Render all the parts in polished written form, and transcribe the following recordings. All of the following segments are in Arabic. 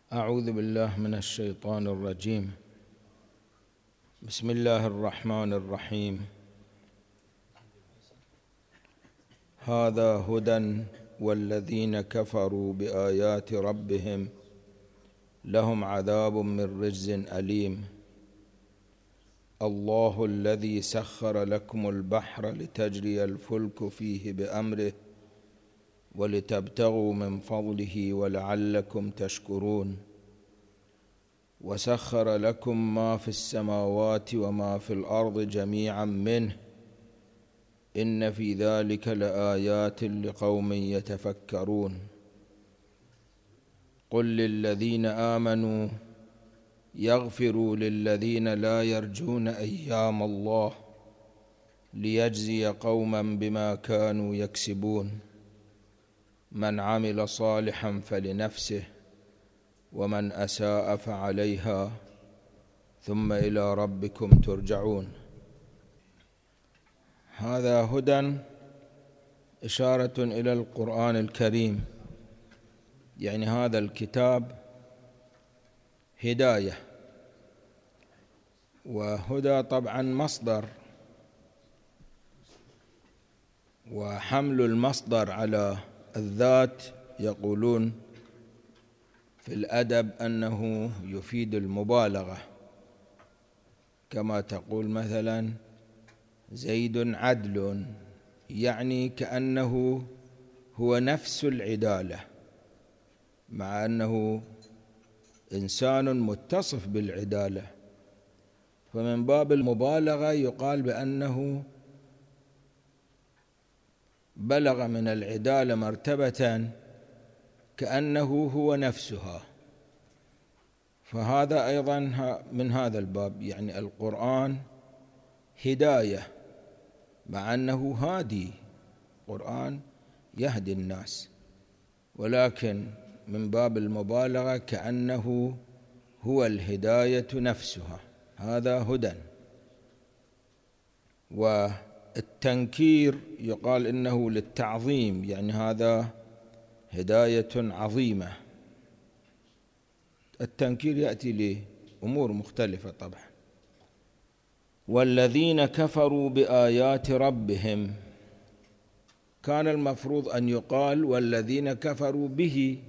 أعوذ بالله من الشيطان الرجيم. بسم الله الرحمن الرحيم. هذا هدى والذين كفروا بآيات ربهم لهم عذاب من رجز أليم. الله الذي سخر لكم البحر لتجري الفلك فيه بأمره ولتبتغوا من فضله ولعلكم تشكرون. وسخر لكم ما في السماوات وما في الأرض جميعا منه إن في ذلك لآيات لقوم يتفكرون. قل للذين آمنوا يغفروا للذين لا يرجون أيام الله ليجزي قوما بما كانوا يكسبون. من عمل صالحا فلنفسه ومن أساء فعليها ثم إلى ربكم ترجعون. هذا هدى إشارة إلى القرآن الكريم، يعني هذا الكتاب هداية، وهدى طبعا مصدر، وحمل المصدر على الذات يقولون في الأدب أنه يفيد المبالغة، كما تقول مثلا زيد عدل، يعني كأنه هو نفس العدالة، مع أنه إنسان متصف بالعدالة، فمن باب المبالغة يقال بأنه بلغ من العدالة مرتبة كأنه هو نفسها. فهذا أيضا من هذا الباب، يعني القرآن هداية مع أنه هادي، القرآن يهدي الناس، ولكن من باب المبالغة كأنه هو الهداية نفسها. هذا هدى. والتنكير يقال إنه للتعظيم، يعني هذا هداية عظيمة. التنكير يأتي لأمور مختلفة طبعا. والذين كفروا بآيات ربهم، كان المفروض أن يقال والذين كفروا به،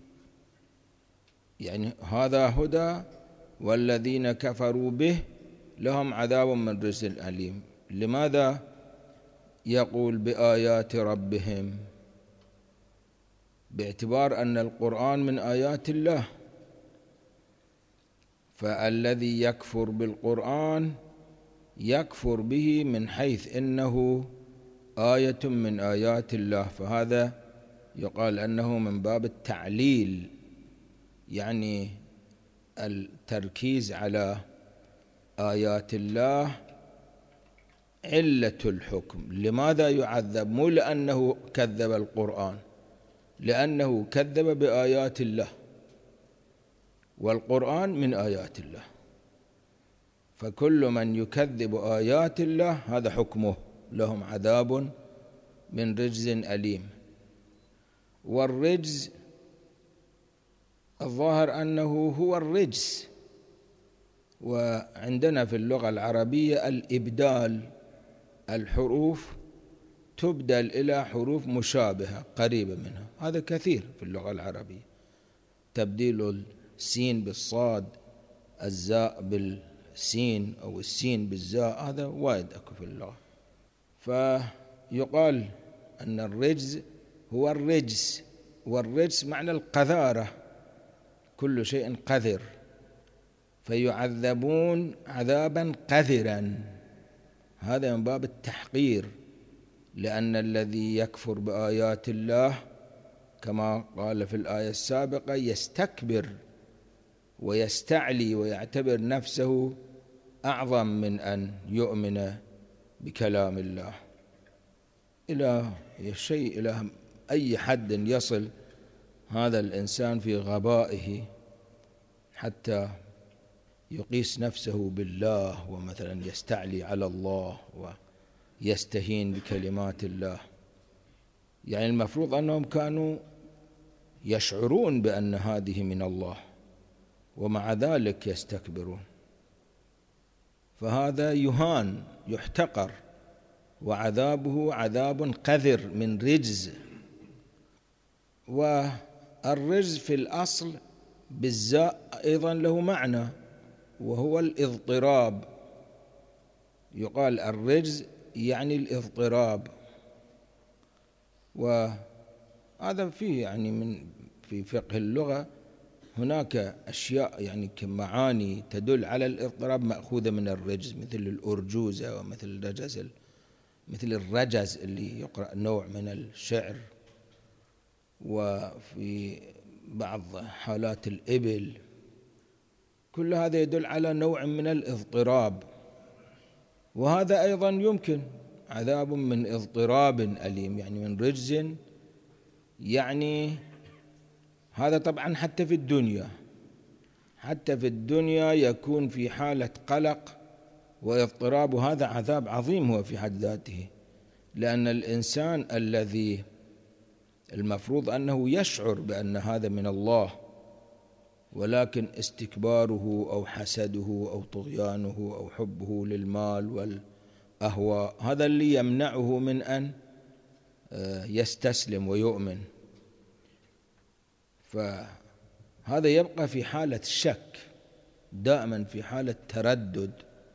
يعني هذا هدى والذين كفروا به لهم عذاب من رجز أليم. لماذا يقول بآيات ربهم؟ باعتبار أن القرآن من آيات الله، فالذي يكفر بالقرآن يكفر به من حيث إنه آية من آيات الله، فهذا يقال أنه من باب التعليل، يعني التركيز على آيات الله علة الحكم. لماذا يعذب؟ مو لأنه كذب القرآن، لأنه كذب بآيات الله، والقرآن من آيات الله، فكل من يكذب آيات الله هذا حكمه، لهم عذاب من رجز أليم. والرجز الظاهر أنه هو الرجس، وعندنا في اللغة العربية الإبدال، الحروف تبدل إلى حروف مشابهة قريبة منها، هذا كثير في اللغة العربية، تبديل السين بالصاد، الزاء بالسين أو السين بالزاء، هذا وايد أكو في اللغة. فيقال أن الرجز هو الرجس، والرجس معنى القذارة، كل شيء قذر، فيعذبون عذابا قذرا، هذا من باب التحقير، لأن الذي يكفر بآيات الله كما قال في الآية السابقة يستكبر ويستعلي ويعتبر نفسه أعظم من أن يؤمن بكلام الله. إلى شيء، إلى أي حد يصل هذا الإنسان في غبائه حتى يقيس نفسه بالله، ومثلا يستعلي على الله ويستهين بكلمات الله. يعني المفروض أنهم كانوا يشعرون بأن هذه من الله، ومع ذلك يستكبرون، فهذا يهان يحتقر، وعذابه عذاب قذر من رجز. والرجز في الأصل بالزاء أيضا له معنى، وهو الاضطراب. يقال الرجز يعني الاضطراب، وهذا فيه يعني في فقه اللغة هناك أشياء يعني كمعاني تدل على الاضطراب مأخوذة من الرجز، مثل الأرجوزة ومثل الرجز، مثل الرجز اللي يقرأ نوع من الشعر، وفي بعض حالات الإبل. كل هذا يدل على نوع من الاضطراب، وهذا أيضا يمكن عذاب من اضطراب أليم، يعني من رجز. يعني هذا طبعا حتى في الدنيا يكون في حالة قلق واضطراب، وهذا عذاب عظيم هو في حد ذاته، لأن الإنسان الذي المفروض أنه يشعر بأن هذا من الله، ولكن استكباره أو حسده أو طغيانه أو حبه للمال والأهواء هذا اللي يمنعه من أن يستسلم ويؤمن، فهذا يبقى في حالة شك دائما، في حالة تردد،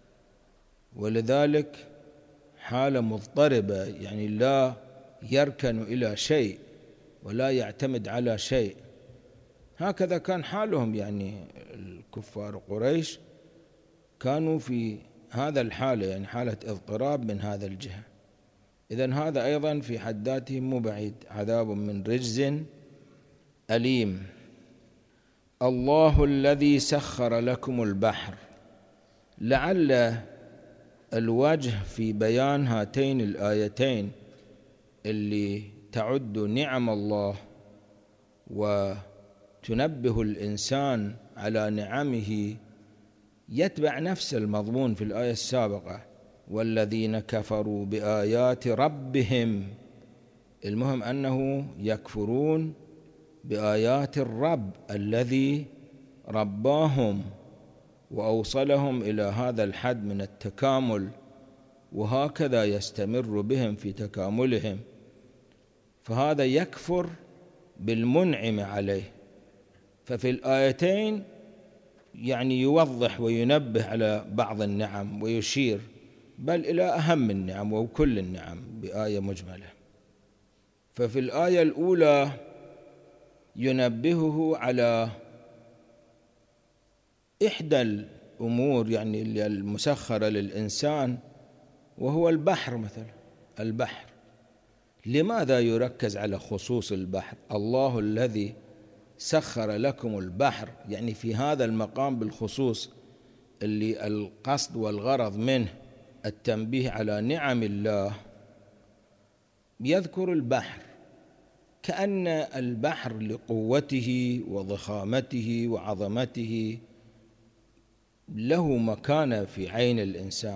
ولذلك حالة مضطربة، يعني لا يركن إلى شيء ولا يعتمد على شيء. هكذا كان حالهم، يعني الكفار قريش كانوا في هذا الحالة، يعني حالة اضطراب من هذا الجهة. إذن هذا أيضا في حد ذاته مو بعيد، عذاب من رجز أليم. الله الذي سخر لكم البحر. لعل الوجه في بيان هاتين الآيتين اللي تعد نعم الله وتنبه الإنسان على نعمه يتبع نفس المضمون في الآية السابقة: والذين كفروا بآيات ربهم. المهم أنه يكفرون بآيات الرب الذي رباهم وأوصلهم إلى هذا الحد من التكامل، وهكذا يستمر بهم في تكاملهم، فهذا يكفر بالمنعم عليه. ففي الآيتين يعني يوضح وينبه على بعض النعم ويشير بل إلى أهم النعم وكل النعم بآية مجملة. ففي الآية الأولى ينبهه على إحدى الأمور يعني المسخرة للإنسان، وهو البحر مثلا. البحر لماذا يركز على خصوص البحر؟ الله الذي سخر لكم البحر، يعني في هذا المقام بالخصوص اللي القصد والغرض منه التنبيه على نعم الله، يذكر البحر كأن البحر لقوته وضخامته وعظمته له مكانة في عين الإنسان،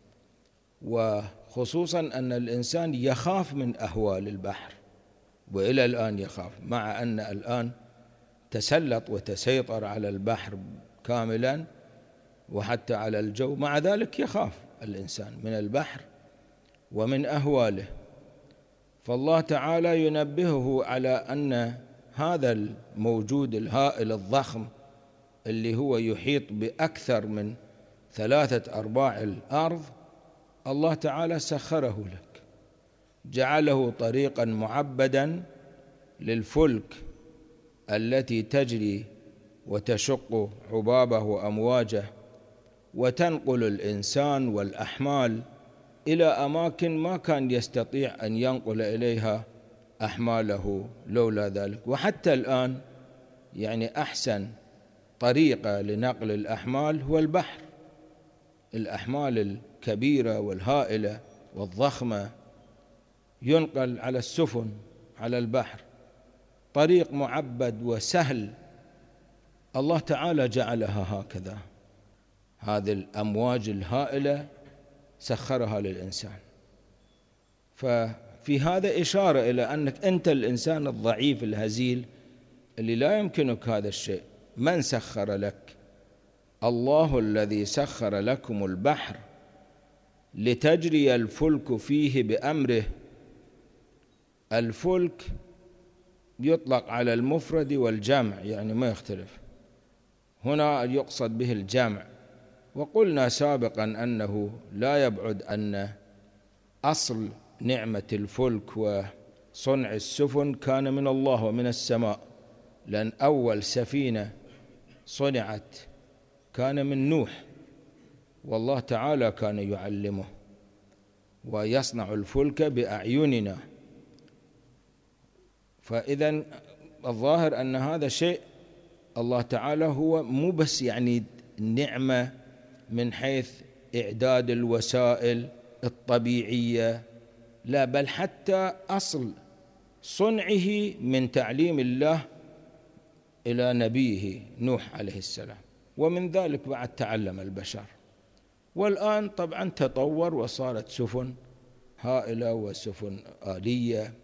وخصوصا أن الإنسان يخاف من أهوال البحر، وإلى الآن يخاف، مع أن الآن تسلط وتسيطر على البحر كاملا وحتى على الجو، مع ذلك يخاف الإنسان من البحر ومن أهواله. فالله تعالى ينبهه على أن هذا الموجود الهائل الضخم اللي هو يحيط بأكثر من 3/4 الأرض، الله تعالى سخره لك، جعله طريقا معبدا للفلك التي تجري وتشق عبابه وأمواجه وتنقل الإنسان والأحمال إلى أماكن ما كان يستطيع أن ينقل إليها أحماله لولا ذلك. وحتى الآن يعني أحسن طريقة لنقل الأحمال هو البحر. الأحمال الكبيرة والهائلة والضخمة ينقل على السفن على البحر، طريق معبد وسهل. الله تعالى جعلها هكذا، هذه الأمواج الهائلة سخرها للإنسان. ففي هذا إشارة إلى أنك أنت الإنسان الضعيف الهزيل اللي لا يمكنك هذا الشيء. من سخر لك الله الذي سخر لكم البحر لتجري الفلك فيه بأمره. الفلك يطلق على المفرد والجمع، يعني ما يختلف، هنا يقصد به الجمع. وقلنا سابقا أنه لا يبعد أن أصل نعمة الفلك وصنع السفن كان من الله ومن السماء، لأن أول سفينة صنعت كان من نوح، والله تعالى كان يعلمه ويصنع الفلك بأعيننا. فإذا الظاهر أن هذا شيء الله تعالى هو مو بس يعني نعمة من حيث إعداد الوسائل الطبيعية، لا، بل حتى أصل صنعه من تعليم الله إلى نبيه نوح عليه السلام، ومن ذلك بعد تعلم البشر. والآن طبعا تطور وصارت سفن هائلة وسفن آلية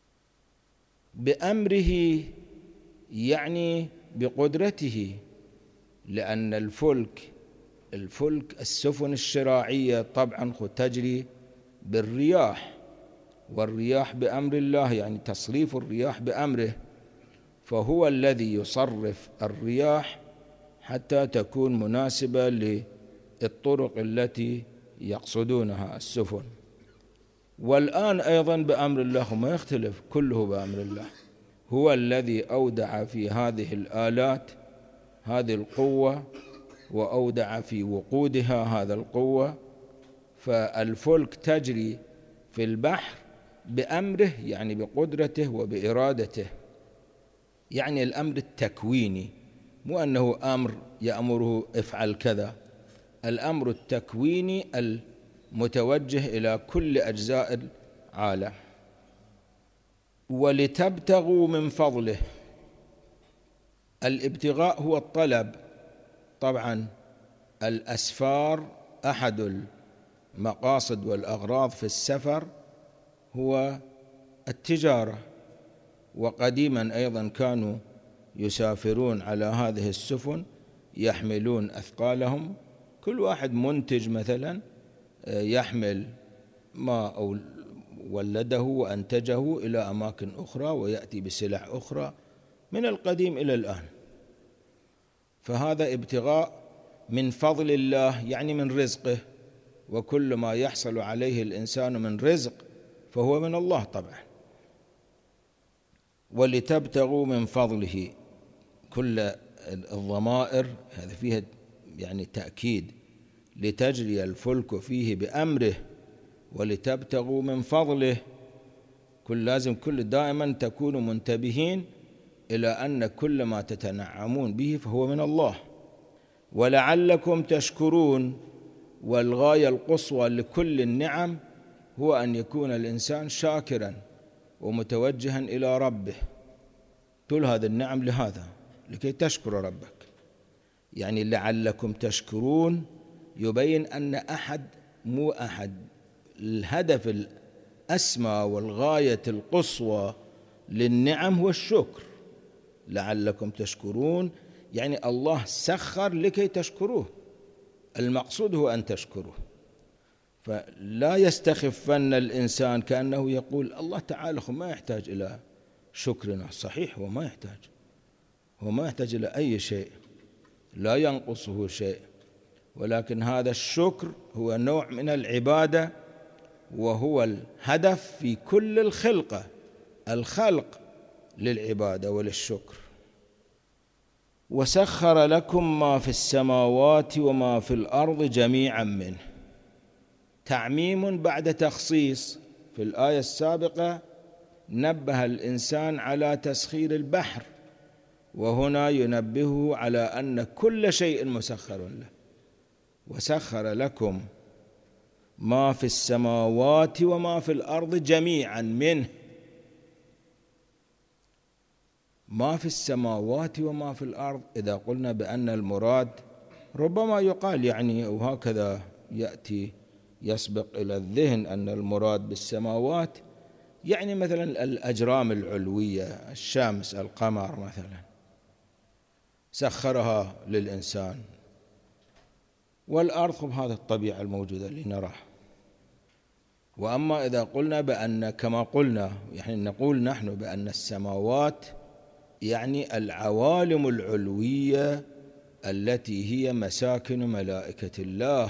بأمره، يعني بقدرته، لأن الفلك السفن الشراعية طبعا تجري بالرياح، والرياح بأمر الله، يعني تصريف الرياح بأمره، فهو الذي يصرف الرياح حتى تكون مناسبة للطرق التي يقصدونها السفن. والآن أيضا بأمر الله، ما يختلف، كله بأمر الله. هو الذي أودع في هذه الآلات هذه القوة، وأودع في وقودها هذا القوة، فالفلك تجري في البحر بأمره، يعني بقدرته وبإرادته، يعني الأمر التكويني، مو أنه أمر يأمره افعل كذا، الأمر التكويني المتوجه إلى كل أجزاء العالم. ولتبتغوا من فضله، الابتغاء هو الطلب. طبعا الأسفار أحد المقاصد والأغراض في السفر هو التجارة، وقديما أيضا كانوا يسافرون على هذه السفن، يحملون أثقالهم، كل واحد منتج مثلا يحمل ما ولده وأنتجه إلى أماكن أخرى ويأتي بسلع أخرى من القديم إلى الآن. فهذا ابتغاء من فضل الله، يعني من رزقه، وكل ما يحصل عليه الإنسان من رزق فهو من الله طبعا. ولتبتغوا من فضله، كل الضمائر هذا فيها يعني تأكيد، لتجري الفلك فيه بأمره ولتبتغوا من فضله، لازم دائما تكونوا منتبهين إلى أن كل ما تتنعمون به فهو من الله. ولعلكم تشكرون، والغاية القصوى لكل النعم هو أن يكون الإنسان شاكرا ومتوجها إلى ربه. كل هذه النعم لهذا، لكي تشكر ربك، يعني لعلكم تشكرون يبين أن مو أحد الهدف الأسمى والغاية القصوى للنعم هو الشكر. لعلكم تشكرون يعني الله سخر لكي تشكروه، المقصود هو أن تشكروه. فلا يستخفن الإنسان كأنه يقول الله تعالى ما يحتاج إلى شكرنا. صحيح، هو ما يحتاج إلى أي شيء، لا ينقصه شيء، ولكن هذا الشكر هو نوع من العبادة، وهو الهدف في كل الخلق للعبادة وللشكر. وسخر لكم ما في السماوات وما في الأرض جميعا منه، تعميم بعد تخصيص. في الآية السابقة نبه الإنسان على تسخير البحر، وهنا ينبهه على أن كل شيء مسخر له. وسخر لكم ما في السماوات وما في الأرض جميعا منه، ما في السماوات وما في الأرض. إذا قلنا بأن المراد ربما يقال يعني، وهكذا يأتي يسبق إلى الذهن أن المراد بالسماوات يعني مثلا الأجرام العلوية، الشمس، القمر مثلا، سخرها للإنسان والأرض هذا الطبيعة الموجودة اللي نراها. وأما إذا قلنا بأن كما قلنا يعني نقول نحن بأن السماوات يعني العوالم العلوية التي هي مساكن ملائكة الله.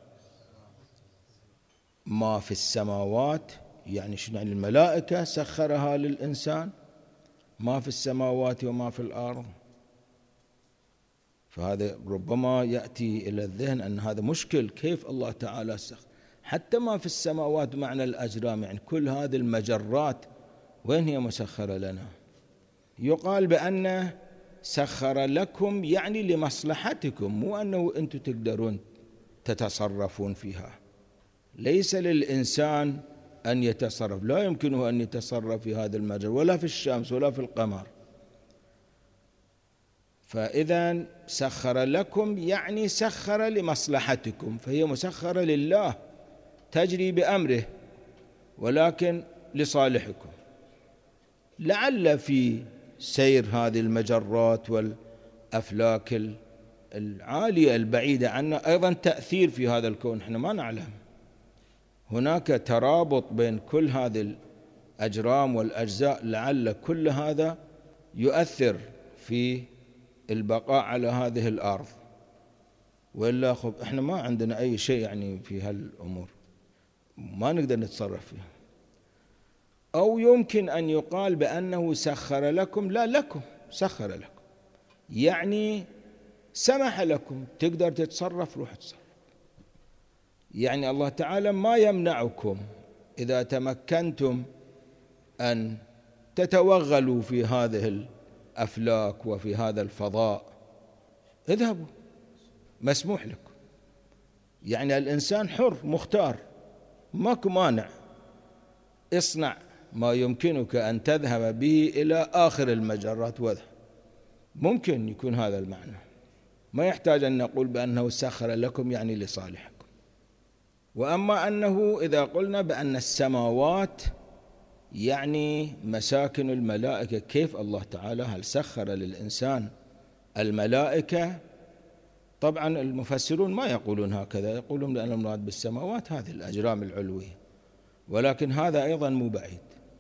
ما في السماوات يعني شنو؟ يعني الملائكة سخرها للإنسان، ما في السماوات وما في الأرض. فهذا ربما يأتي إلى الذهن أن هذا مشكل، كيف الله تعالى سخر حتى ما في السماوات معنى الأجرام، يعني كل هذه المجرات وين هي مسخرة لنا؟ يقال بأن سخر لكم يعني لمصلحتكم، مو أنه أنتم تقدرون تتصرفون فيها. ليس للإنسان أن يتصرف، لا يمكنه أن يتصرف في هذا المجال ولا في الشمس ولا في القمر. فإذا سخر لكم يعني سخر لمصلحتكم، فهي مسخرة لله تجري بأمره ولكن لصالحكم. لعل في سير هذه المجرات والأفلاك العالية البعيدة عنا أيضا تأثير في هذا الكون، احنا ما نعلم. هناك ترابط بين كل هذه الأجرام والأجزاء، لعل كل هذا يؤثر في البقاء على هذه الأرض، وإلا احنا ما عندنا أي شيء يعني في هالأمور، ما نقدر نتصرف فيها. أو يمكن أن يقال بأنه سخر لكم، لا لكم، سخر لكم يعني سمح لكم تقدر تتصرف، روح تصرف. يعني الله تعالى ما يمنعكم إذا تمكنتم أن تتوغلوا في هذه الأفلاك وفي هذا الفضاء، اذهبوا، مسموح لكم. يعني الإنسان حر مختار، ماكو مانع، اصنع ما يمكنك أن تذهب به إلى آخر المجرات واذهب. ممكن يكون هذا المعنى، ما يحتاج أن نقول بأنه سخر لكم يعني لصالحكم. وأما أنه إذا قلنا بأن السماوات يعني مساكن الملائكة، كيف الله تعالى هل سخر للإنسان الملائكة؟ طبعا المفسرون ما يقولون هكذا، يقولون لأن المراد بالسماوات هذه الأجرام العلوية، ولكن هذا أيضا مو بعيد،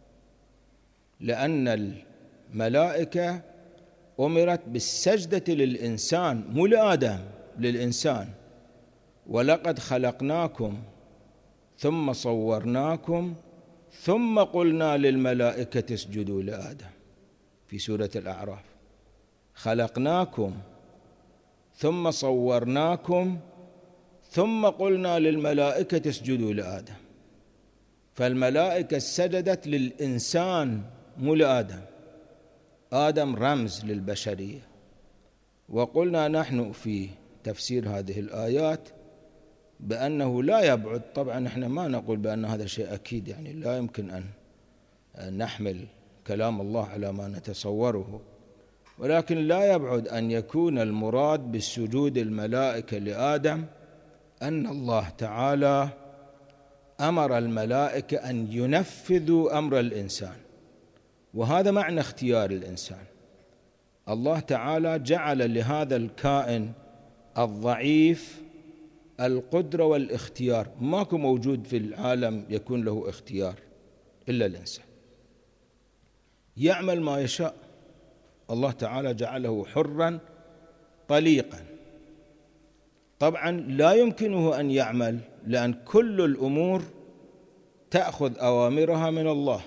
لأن الملائكة أمرت بالسجدة للإنسان مو لآدم، للإنسان. ولقد خلقناكم ثم صورناكم ثم قلنا للملائكة اسجدوا لآدم في سورة الأعراف. خلقناكم ثم صورناكم ثم قلنا للملائكة اسجدوا لآدم، فالملائكة سجدت للإنسان مو لآدم، آدم رمز للبشرية. وقلنا نحن في تفسير هذه الآيات بأنه لا يبعد، طبعا احنا ما نقول بأن هذا شيء أكيد، يعني لا يمكن أن نحمل كلام الله على ما نتصوره، ولكن لا يبعد أن يكون المراد بالسجود الملائكة لآدم أن الله تعالى أمر الملائكة أن ينفذوا أمر الإنسان، وهذا معنى اختيار الإنسان. الله تعالى جعل لهذا الكائن الضعيف القدرة والاختيار، ماكو موجود في العالم يكون له اختيار إلا الإنسان، يعمل ما يشاء. الله تعالى جعله حرا طليقا. طبعا لا يمكنه أن يعمل، لأن كل الأمور تأخذ أوامرها من الله،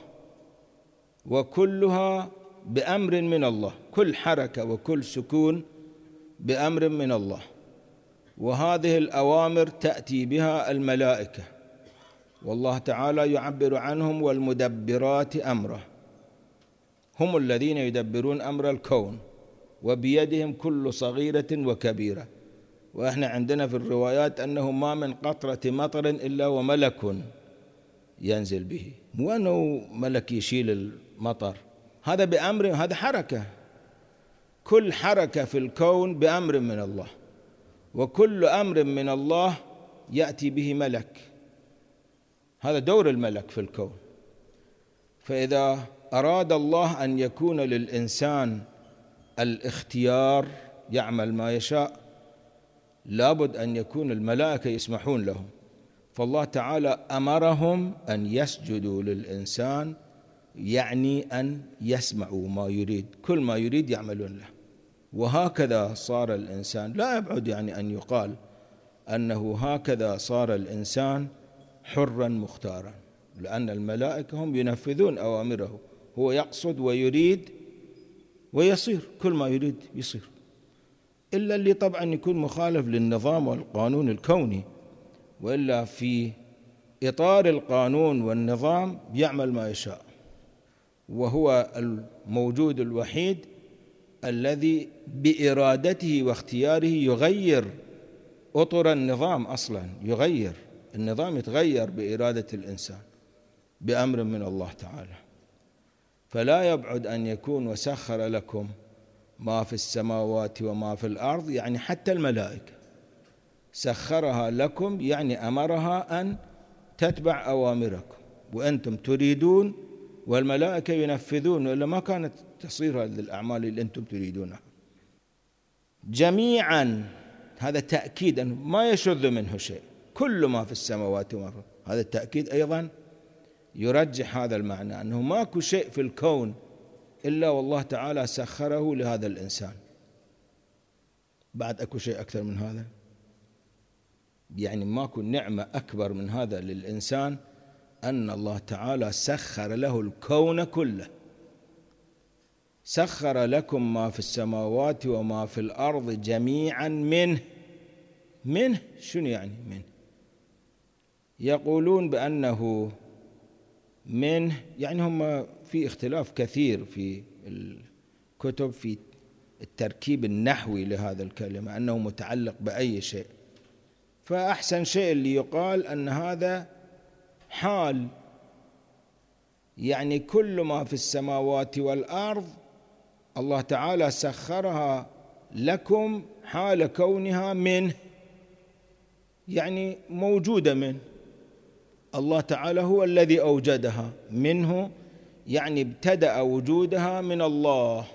وكلها بأمر من الله، كل حركة وكل سكون بأمر من الله، وهذه الأوامر تأتي بها الملائكة، والله تعالى يعبر عنهم والمدبرات أمره، هم الذين يدبرون أمر الكون وبيدهم كل صغيرة وكبيرة. وإحنا عندنا في الروايات أنه ما من قطرة مطر إلا وملك ينزل به، مو أنه ملك يشيل المطر، هذا بأمر، هذا حركة، كل حركة في الكون بأمر من الله، وكل أمر من الله يأتي به ملك، هذا دور الملك في الكون. فإذا أراد الله أن يكون للإنسان الاختيار يعمل ما يشاء، لابد أن يكون الملائكة يسمحون لهم. فالله تعالى أمرهم أن يسجدوا للإنسان، يعني أن يسمعوا ما يريد، كل ما يريد يعملون له. وهكذا صار الإنسان، لا يبعد يعني أن يقال أنه هكذا صار الإنسان حرا مختارا، لأن الملائكة هم ينفذون أوامره، هو يقصد ويريد ويصير، كل ما يريد يصير، إلا اللي طبعا يكون مخالف للنظام والقانون الكوني، وإلا في إطار القانون والنظام يعمل ما يشاء. وهو الموجود الوحيد الذي بإرادته واختياره يغير أطر النظام، أصلا يغير النظام، يتغير بإرادة الإنسان بأمر من الله تعالى. فلا يبعد أن يكون وسخر لكم ما في السماوات وما في الأرض، يعني حتى الملائكة سخرها لكم، يعني أمرها أن تتبع أوامركم وأنتم تريدون والملائكة ينفذون، وإلا ما كانت تصير هذه الأعمال اللي أنتم تريدونها. جميعا، هذا تأكيد أنه ما يشذ منه شيء، كل ما في السماوات وما في الأرض. هذا التأكيد أيضا يرجح هذا المعنى، أنه ماكو شيء في الكون إلا والله تعالى سخره لهذا الإنسان. بعد أكو شيء أكثر من هذا؟ يعني ماكو نعمة أكبر من هذا للإنسان، أن الله تعالى سخر له الكون كله. سخر لكم ما في السماوات وما في الأرض جميعا منه شنو يعني منه؟ يقولون بأنه منه، يعني هم في اختلاف كثير في الكتب في التركيب النحوي لهذا الكلمة، أنه متعلق بأي شيء. فأحسن شيء اللي يقال أن هذا حال، يعني كل ما في السماوات والأرض الله تعالى سخرها لكم حال كونها منه، يعني موجودة منه. الله تعالى هو الذي أوجدها منه، يعني ابتدأ وجودها من الله،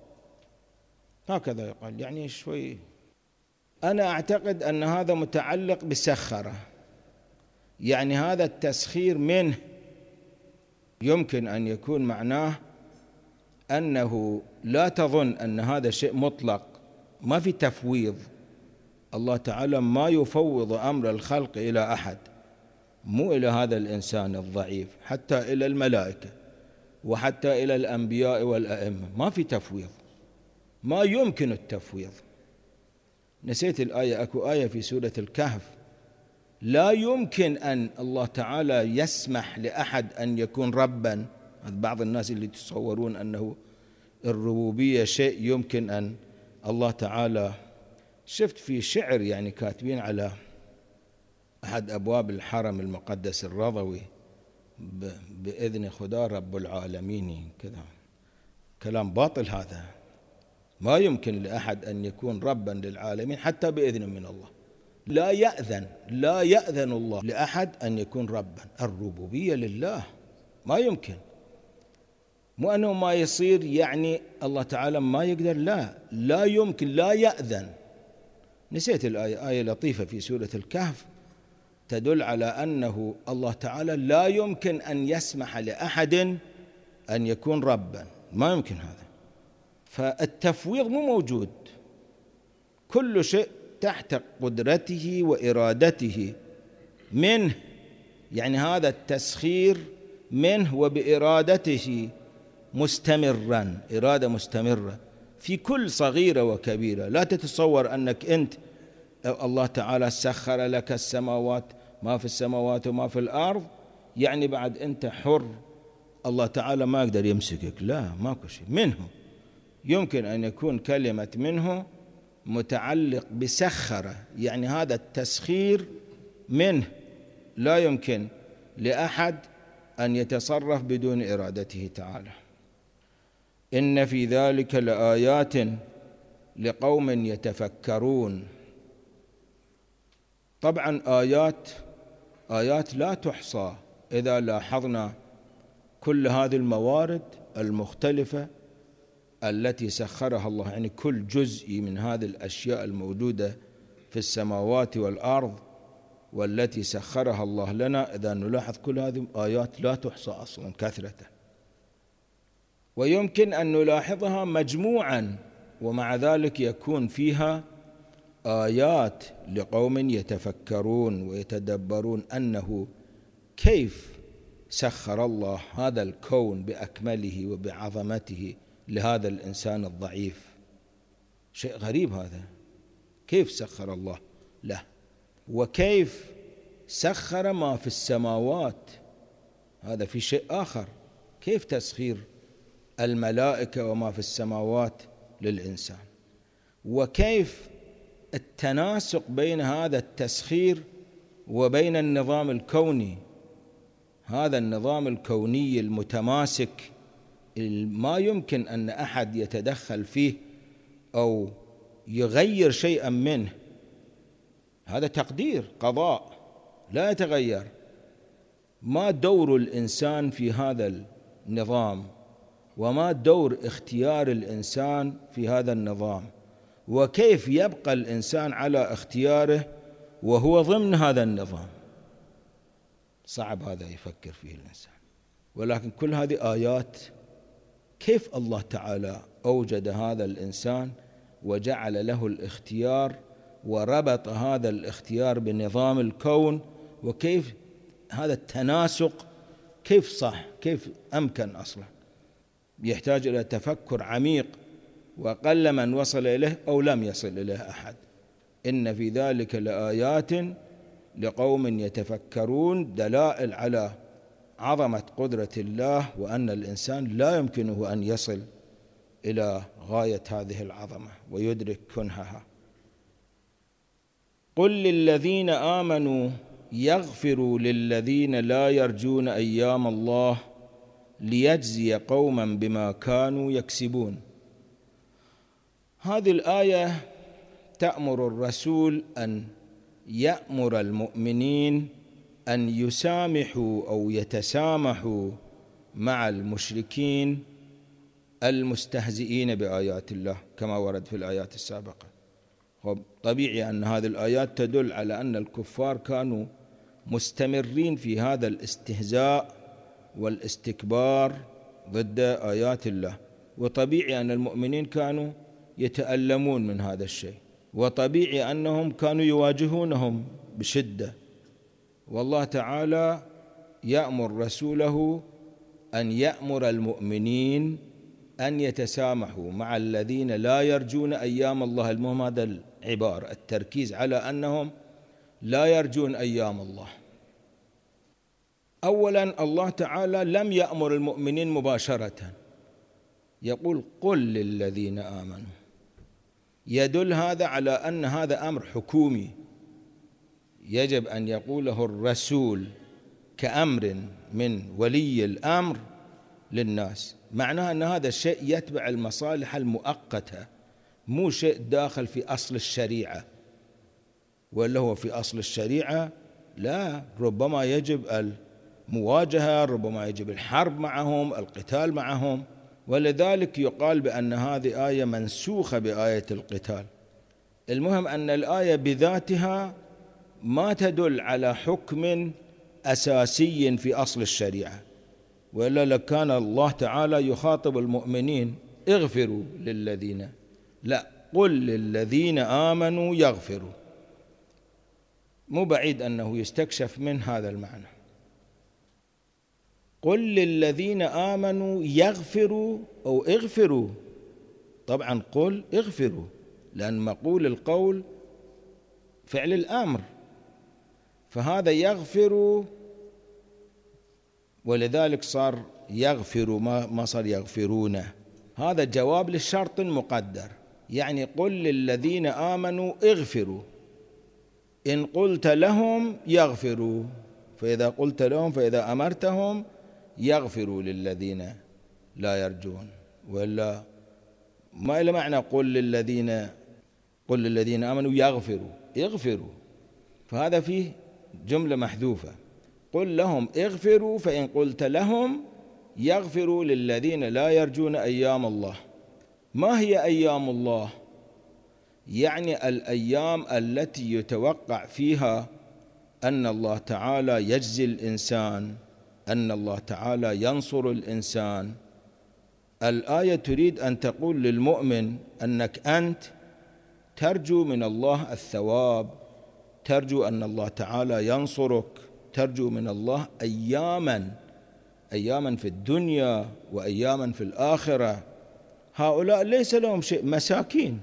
هكذا يقال. يعني شوي أنا أعتقد أن هذا متعلق بسخرة، يعني هذا التسخير منه يمكن أن يكون معناه أنه لا تظن أن هذا شيء مطلق، ما في تفويض. الله تعالى ما يفوض أمر الخلق إلى أحد، مو إلى هذا الإنسان الضعيف، حتى إلى الملائكة وحتى إلى الأنبياء والأئمة، ما في تفويض، ما يمكن التفويض. نسيت الآية، أكو آية في سورة الكهف لا يمكن أن الله تعالى يسمح لأحد أن يكون ربا. بعض الناس اللي يتصورون أنه الربوبية شيء يمكن أن الله تعالى، شفت في شعر يعني كاتبين على أحد أبواب الحرم المقدس الرضوي بإذن خدا رب العالمين، كذا كلام باطل هذا. ما يمكن لأحد أن يكون ربا للعالمين حتى بإذن من الله. لا يأذن الله لأحد أن يكون ربا، الربوبية لله، ما يمكن. مو أنه ما يصير يعني الله تعالى ما يقدر، لا يمكن، لا يأذن. نسيت الآية، آية لطيفة في سورة الكهف تدل على أنه الله تعالى لا يمكن أن يسمح لأحد أن يكون ربا، ما يمكن هذا. فالتفويض مو موجود، كل شيء تحت قدرته وإرادته منه، يعني هذا التسخير منه وبإرادته مستمرا، إرادة مستمرة في كل صغيرة وكبيرة. لا تتصور أنك أنت الله تعالى سخر لك السماوات، ما في السماوات وما في الأرض، يعني بعد أنت حر، الله تعالى ما يقدر يمسكك. لا، ماكو شيء منه. يمكن أن يكون كلمة منه متعلق بسخرة، يعني هذا التسخير منه لا يمكن لأحد أن يتصرف بدون إرادته تعالى. إن في ذلك لآيات لقوم يتفكرون. طبعا آيات لا تحصى إذا لاحظنا كل هذه الموارد المختلفة التي سخرها الله، يعني كل جزء من هذه الأشياء الموجودة في السماوات والأرض والتي سخرها الله لنا. إذا نلاحظ كل هذه آيات لا تحصى أصلا كثرة، ويمكن أن نلاحظها مجموعا، ومع ذلك يكون فيها آيات لقوم يتفكرون ويتدبرون أنه كيف سخر الله هذا الكون بأكمله وبعظمته لهذا الإنسان الضعيف. شيء غريب هذا، كيف سخر الله له، وكيف سخر ما في السماوات، هذا في شيء آخر. كيف تسخير الملائكة وما في السماوات للإنسان، وكيف التناسق بين هذا التسخير وبين النظام الكوني، هذا النظام الكوني المتماسك ما يمكن أن أحد يتدخل فيه أو يغير شيئا منه. هذا تقدير قضاء لا يتغير. ما دور الإنسان في هذا النظام، وما دور اختيار الإنسان في هذا النظام، وكيف يبقى الإنسان على اختياره وهو ضمن هذا النظام؟ صعب هذا يفكر فيه الإنسان. ولكن كل هذه آيات كيف الله تعالى أوجد هذا الإنسان وجعل له الاختيار، وربط هذا الاختيار بنظام الكون، وكيف هذا التناسق كيف صح، كيف أمكن أصلا. يحتاج إلى تفكر عميق، وقل من وصل إليه أو لم يصل إليه أحد. إن في ذلك لآيات لقوم يتفكرون، دلائل على عظمة قدرة الله، وأن الإنسان لا يمكنه أن يصل إلى غاية هذه العظمة ويدرك كنهها. قل للذين آمنوا يغفروا للذين لا يرجون أيام الله ليجزي قوما بما كانوا يكسبون. هذه الآية تأمر الرسول أن يأمر المؤمنين أن يسامحوا أو يتسامحوا مع المشركين المستهزئين بآيات الله كما ورد في الآيات السابقة. طبيعي أن هذه الآيات تدل على أن الكفار كانوا مستمرين في هذا الاستهزاء والاستكبار ضد آيات الله، وطبيعي أن المؤمنين كانوا يتألمون من هذا الشيء، وطبيعي أنهم كانوا يواجهونهم بشدة. والله تعالى يأمر رسوله أن يأمر المؤمنين أن يتسامحوا مع الذين لا يرجون أيام الله. المهم هذا العبارة، التركيز على أنهم لا يرجون أيام الله. أولا الله تعالى لم يأمر المؤمنين مباشرة، يقول قل للذين آمنوا، يدل هذا على أن هذا أمر حكومي يجب أن يقوله الرسول كأمر من ولي الأمر للناس. معناها أن هذا الشيء يتبع المصالح المؤقتة، مو شيء داخل في أصل الشريعة. ولا هو في أصل الشريعة لا، ربما يجب المواجهة، ربما يجب الحرب معهم، القتال معهم، ولذلك يقال بأن هذه آية منسوخة بآية القتال. المهم أن الآية بذاتها ما تدل على حكم أساسي في أصل الشريعة، وإلا لكان الله تعالى يخاطب المؤمنين اغفروا للذين، لا، قل للذين آمنوا يغفروا. مو بعيد أنه يستكشف من هذا المعنى. قل للذين آمنوا يغفروا أو اغفروا. طبعا قل اغفروا، لأن مقول القول فعل الأمر، فهذا يغفر، ولذلك صار يغفر ما صار يغفرون. هذا جواب للشرط المقدر، يعني قل للذين آمنوا اغفروا، إن قلت لهم يغفروا، فإذا قلت لهم فإذا أمرتهم يغفروا للذين لا يرجون، ولا ما إلى معنى قل للذين آمنوا يغفروا، فهذا فيه جملة محذوفة. قل لهم اغفروا، فإن قلت لهم يغفروا للذين لا يرجون أيام الله. ما هي أيام الله؟ يعني الأيام التي يتوقع فيها أن الله تعالى يجزي الإنسان، أن الله تعالى ينصر الإنسان. الآية تريد أن تقول للمؤمن أنك أنت ترجو من الله الثواب، ترجو أن الله تعالى ينصرك، ترجو من الله أياما في الدنيا وأياما في الآخرة. هؤلاء ليس لهم شيء، مساكين،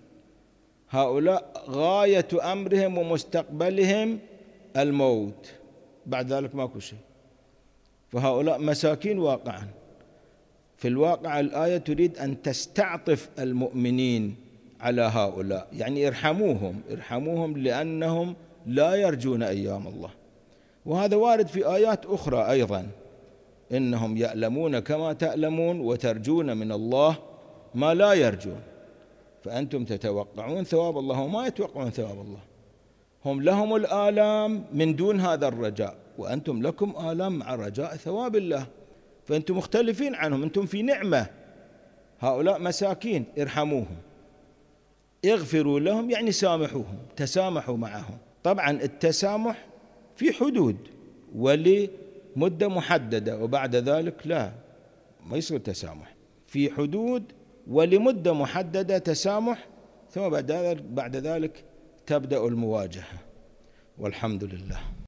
هؤلاء غاية أمرهم ومستقبلهم الموت، بعد ذلك ماكو شيء، فهؤلاء مساكين واقعا. في الواقع الآية تريد أن تستعطف المؤمنين على هؤلاء، يعني ارحموهم لأنهم لا يرجون أيام الله. وهذا وارد في آيات أخرى أيضا، إنهم يألمون كما تألمون وترجون من الله ما لا يرجون، فأنتم تتوقعون ثواب الله وما يتوقعون ثواب الله. هم لهم الآلام من دون هذا الرجاء، وأنتم لكم آلام مع رجاء ثواب الله، فأنتم مختلفين عنهم، أنتم في نعمة. هؤلاء مساكين، ارحموهم، اغفروا لهم، يعني سامحوهم، تسامحوا معهم. طبعا التسامح في حدود ولمدة محددة، وبعد ذلك لا، ما يصير تسامح، في حدود ولمدة محددة تسامح، ثم بعد ذلك تبدأ المواجهة. والحمد لله.